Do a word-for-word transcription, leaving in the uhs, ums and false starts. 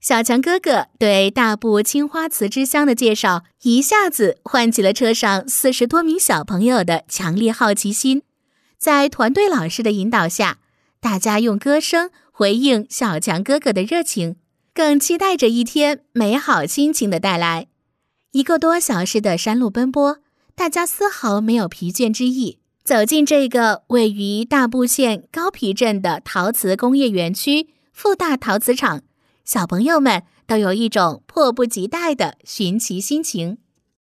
小强哥哥对大埔青花瓷之乡的介绍，一下子唤起了车上四十多名小朋友的强烈好奇心。在团队老师的引导下，大家用歌声回应小强哥哥的热情，更期待着一天美好心情的带来。一个多小时的山路奔波，大家丝毫没有疲倦之意。走进这个位于大埔县高皮镇的陶瓷工业园区富大陶瓷厂，小朋友们都有一种迫不及待的寻奇心情。